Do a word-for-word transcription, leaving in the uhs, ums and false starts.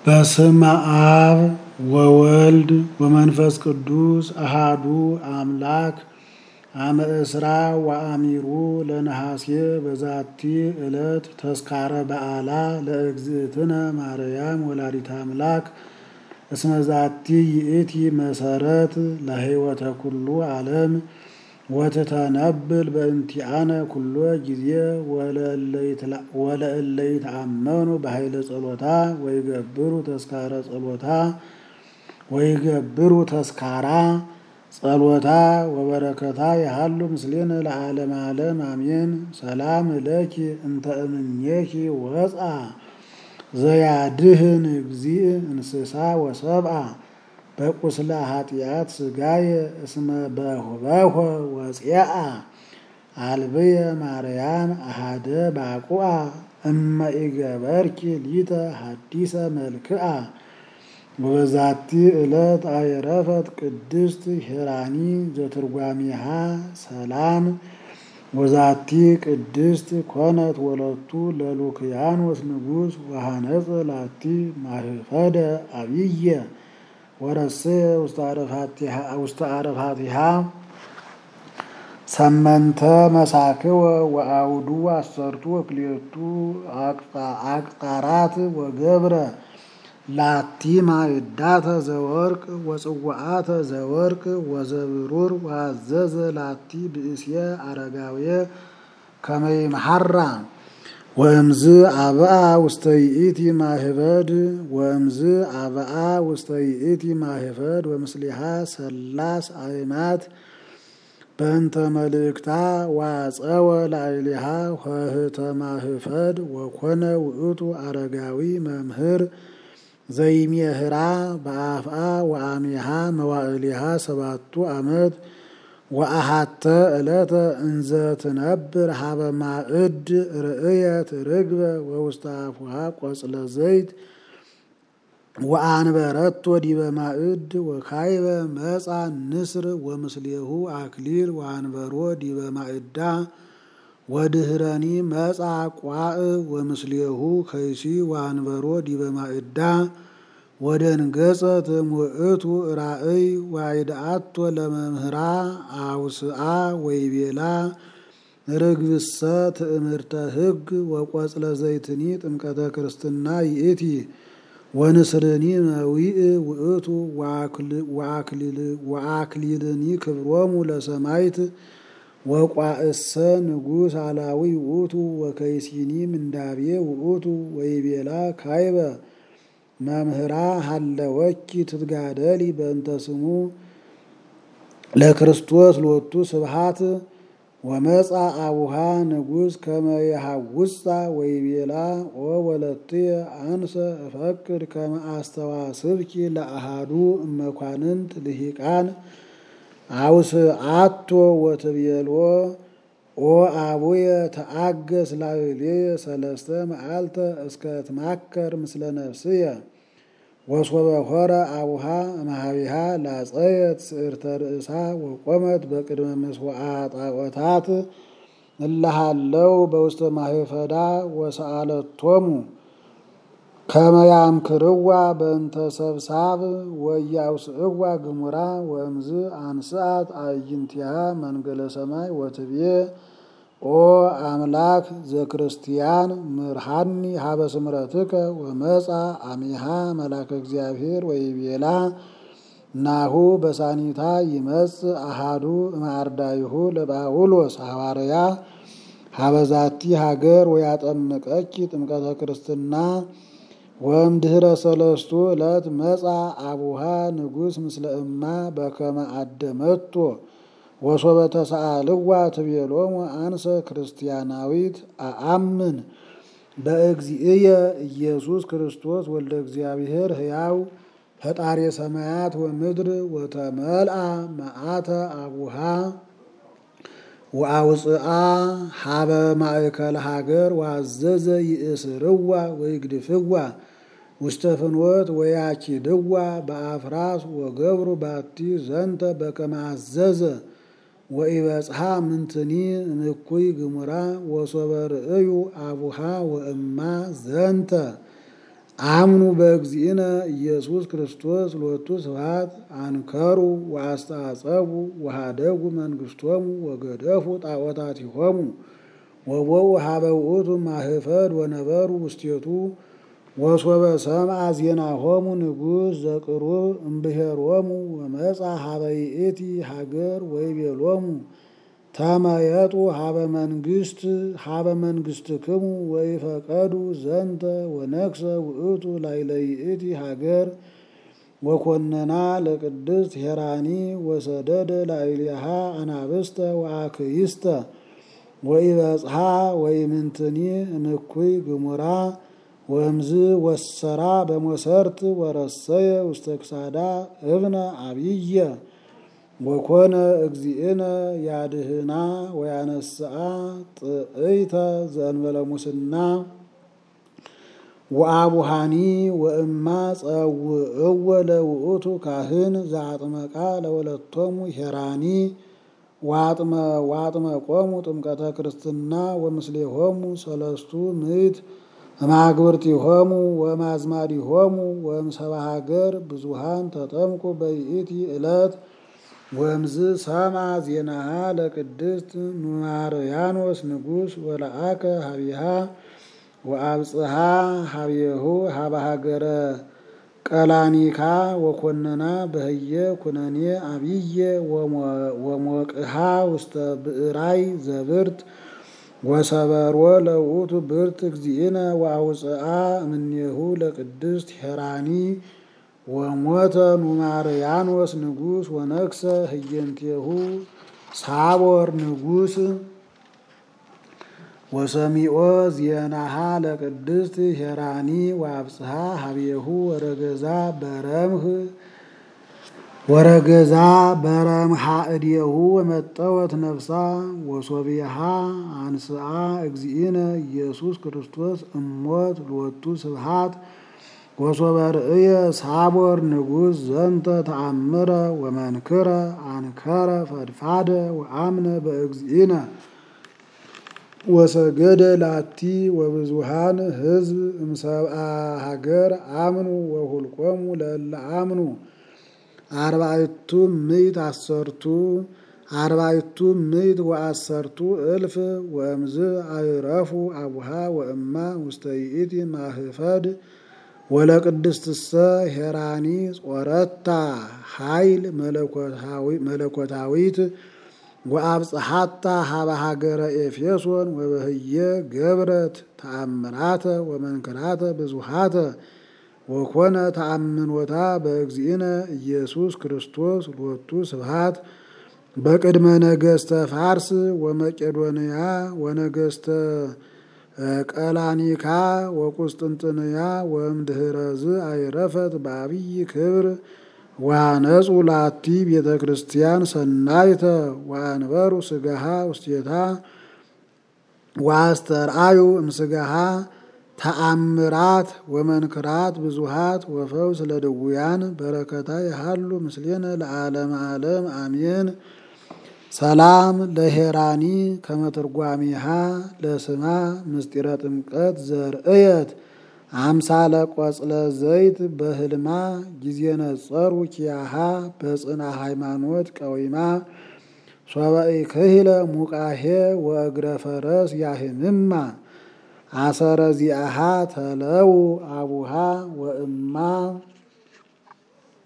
በስመ አብ ወወልድ ወመንፈስ ቅዱስ አሃዱ አምላክ አመ እስራ ወአሚሩ ለነሐሴ በዛቲ ዕለት ተስካረ በዓላ ለእግዝእትነ ማርያም ወላዲተ አምላክ እስመ ዛቲ ይእቲ መሰረት ለሕይወተ ኩሉ ዓለም ወትተነብል በእንቲአነ ኩሎ ጊዜ ወለእለ ይተአመኑ በኃይለ ጸሎታ ወይገብሩ ተስካረ ጸሎታ ወይገብሩ ተስካራ ጸሎታ ወበረከታ ያሃሉ ምስሌነ ለዓለመ ዓለም አሜን። ሰላም ለኪ እንተ እምኔኪ ወፃ ዘያድህን እግዚእ እንስሳ ወሰብአ በቁስለ ኃጢአት ሥጋየ እስመ በሁበሆ ወፄአ አልብየ ማርያም አሃደ ባቁአ እመ ኢገበርኪ ሊተ ሐዲሰ መልክአ። ወበዛቲ ዕለት አይረፈት ቅድስት ሄራኒ ዘትርጓሚሃ ሰላም ወዛቲ ቅድስት ኮነት ወለቱ ለሉክያኖስ ንጉሥ ወሃነጽ ላቲ ማህፈደ አብየ ወረሰየ ውስተ አረፋቲሃ ሰመንተ መሳክወ ወአውዱ አሰርቱ ወክልኤቱ አቅጣራት ወገብረ ላቲ ማዕዳተ ዘወርቅ ወጽዋዓተ ዘወርቅ ወዘብሩር ወአዘዘ ላቲ ብእስየ አረጋውየ ከመ ይምሐራ ወእምዝ አብአ ውስተ ይእቲ ማህበድ ወእምዝ አብአ ውስተ ይእቲ ማህበድ ወምስሊሃ ሰላስ አእማት በእንተ መልእክታ ዋጸወ ላዕሌሃ ኆኅተ ማህፈድ ወኮነ ውእቱ አረጋዊ መምህር ዘይሜህራ በአፍአ ወአሚሃ መዋዕሊሃ ሰባቱ ዓመት ወአሃተ ዕለተ እንዘ ትነብር ሀበ ማዕድ ርእየት ርግበ ወውስተ አፉሃ ቆጽለ ዘይት ወአንበረቶ ዲበ ማዕድ ወካይበ መጻ ንስር ወምስሌሁ አክሊል ወአንበሮ ዲበ ማዕዳ ወድህረኒ መጻ ቋእ ወምስሌሁ ከይሲ ወአንበሮ ዲበ ማዕዳ ወደንገጸት ውእቱ ራእይ ወአይድአቶ ለመምህራ አውስአ ወይቤላ ርግብሰ ትእምርተ ሕግ ወቆጽለ ዘይትኒ ጥምቀተ ክርስትና ይእቲ ወንስርኒ መዊእ ውእቱ ወአክሊልኒ ክብሮሙ ለሰማይት ወቋእሰ ንጉሥ አላዊ ውእቱ ወከይሲኒ ምንዳቤ ውእቱ ወይቤላ ካይበ መምህራ ሀለወኪ ትትጋደሊ በእንተ ስሙ ለክርስቶስ ሎቱ ስብሐት ወመጻ አቡሃ ንጉሥ ከመ የሐውፃ ወይቤላ ኦ ወለትየ አንሰ እፈቅድ ከመ አስተዋስብኪ ለአሃዱ እመኳንንት ልሂቃን አውስአቶ ወትቤልዎ ኦ አቡየ ተአገስ ላዕሌየ ሰለስተ መዓልተ እስከ ትማከር ምስለ ነፍስየ። ወሶበ ሆረ አቡሃ እምኀቤሃ ላጸየት ስዕርተ ርእሳ ወቆመት በቅድመ ምስዋዓ ጣዖታት እለሃለው በውስተ ማህፈዳ ወሰአለቶሙ ከመ ያምክርዋ በእንተ ሰብሳብ ወያውስእዋ ግሙራ ወእምዝ አንስአት አዕይንቲሃ መንገለ ሰማይ ወትቤ ኦ አምላክ ዘክርስቲያን ምርሃኒ ሀበ ስምረትከ ወመጻ አሚሃ መላከ እግዚአብሔር ወይቤላ ናሁ በሳኒታ ይመጽእ አሃዱ እምአርዳኢሁ ለጳውሎስ ሐዋርያ ሀበዛቲ ሀገር ወያጠምቀኪ ጥምቀተ ክርስትና ወእምድኅረ ሰለስቱ ዕለት መጻ አቡሃ ንጉሥ ምስለ እማ በከመ አደመቶ ወሶበ ተሰአልዋ ትቤሎሙ አንሰ ክርስቲያናዊት አአምን በእግዚእየ ኢየሱስ ክርስቶስ ወልደ እግዚአብሔር ሕያው ፈጣሪ ሰማያት ወምድር ወተመልአ መዓተ አቡሃ ወአውፅአ ሀበ ማእከለ ሀገር ወአዘዘ ይእስርዋ ወይግድፍዋ ውስተ ፍኖት ወያኪድዋ በአፍራስ ወገብሩ ባቲ ዘንተ በከመ አዘዘ ወኢበጽሐ ምንትኒ እምኩይ ግሙራ ወሶበ ርእዩ አቡሃ ወእማ ዘንተ አምኑ በእግዚእነ ኢየሱስ ክርስቶስ ሎቱ ስብሐት አንከሩ ወአስተአጸቡ ወሃደጉ መንግሥቶሙ ወገደፉ ጣዖታቲሆሙ ወቦኡ ሀበ ውእቱ ማህፈድ ወነበሩ ውስቴቱ ወሶበ ሰምዐ ዜናሆሙ ንጉሥ ዘቅሩብ እምብሔሮሙ ወመጻ ሀበ ይእቲ ሀገር ወይቤሎሙ ተመየጡ ሀበ መንግሥት ሀበ መንግሥትክሙ ወይፈቀዱ ዘንተ ወነግሠ ውእቱ ላዕለ ይእቲ ሀገር ወኮነና ለቅድስት ሄራኒ ወሰደደ ላዕሌሃ አናብስተ ወአክይስተ ወኢበጽሐ ወኢምንትኒ እምኩይ ግሙራ ወእምዝ ወሰራ በሞሰርት ወረሰየ ውስተ ክሳዳ እብነ አብየ ወኮነ እግዚእነ ያድህና ወያነስአ ጥእይተ ዘእንበለ ሙስና ወአቡሃኒ ወእማ ጸውዕወ ለውእቱ ካህን ዘአጥመቃ ለወለቶሙ ሄራኒ ዋጥመ ዋጥመቆሙ ጥምቀተ ክርስትና ወምስሌሆሙ ሰለስቱ ምዕት እማግብርቲሆሙ ወማዝማዲሆሙ ወእምሰብአ ሀገር ብዙሃን ተጠምቁ በይእቲ ዕለት ወእምዝ ሰምዐ ዜናሃ ለቅድስት ኑማርያኖስ ንጉሥ ወለአከ ሀቢሃ ወአብጽሐ ሀቤሁ ሀበ ሀገረ ቀላኒካ ወኮነና በህየ ኩነኔ አብየ ወሞቅሃ ውስተ ብዕራይ ዘብርት ወሰበሮ ለውእቱ ብርት እግዚእነ ወአውፅአ እምኔሁ ለቅድስት ሄራኒ ወሞተ ኑማርያኖስ ንጉሥ ወነግሠ ህየንቴሁ ሳቦር ንጉሥ ወሰሚዖ ዜናሃ ለቅድስት ሄራኒ ወአብጽሐ ሀቤሁ ወረገዛ በረምህ ወረገዛ በረምሃ እዴሁ ወመጠወት ነፍሳ ወሶቢሃ አንስአ እግዚእነ ኢየሱስ ክርስቶስ እሞት ሎቱ ስብሐት ወሶበ ርእየ ሳቦር ንጉሥ ዘንተ ተአምረ ወመንክረ አንከረ ፈድፋደ ወአምነ በእግዚእነ ወሰገደ ላቲ ወብዙሃን ህዝብ እምሰብአ ሀገር አምኑ ወሁልቆሙ ለእለ አምኑ አርባዕቱ ምዕት አሰርቱ አርባዕቱ ምዕት ወአሰርቱ እልፍ ወእምዝ አይረፉ አቡሃ ወእማ ውስተ ይእቲ ማህፈድ ወለቅድስትሰ ሄራኒ ጾረታ ኃይል መለኮታዊት ወአብጽሐታ ሀበ ሀገረ ኤፌሶን ወበህየ ገብረት ተአምራተ ወመንክራተ ብዙሃተ ወኮነ ተአምኖታ በእግዚእነ ኢየሱስ ክርስቶስ ሎቱ ስብሐት በቅድመ ነገሥተ ፋርስ ወመቄዶንያ ወነገሥተ ቀላኒካ ወቁስጥንጥንያ ወእምድኅረዝ አይረፈት በአብይ ክብር ወአነጹ ላቲ ቤተ ክርስቲያን ሰናይተ ወአንበሩ ስጋሃ ውስቴታ ወአስተርአዩ እምስጋሃ ተአምራት ወመንክራት ብዙሃት ወፈውስ ለድውያን በረከታ ያሃሉ ምስሌነ ለዓለመ ዓለም አሜን። ሰላም ለሄራኒ ከመትርጓሚሃ ለስማ ምስጢረ ጥምቀት ዘርእየት አምሳለ ቆጽለ ዘይት በህልማ ጊዜ ነጸሩ ኪያሃ በጽና ሃይማኖት ቀዊማ ሶበኢ ክህለ ሙቃሄ ወእግረ ፈረስ ያህምማ አሰረ ዚአሃ ተለው አቡሃ ወእማ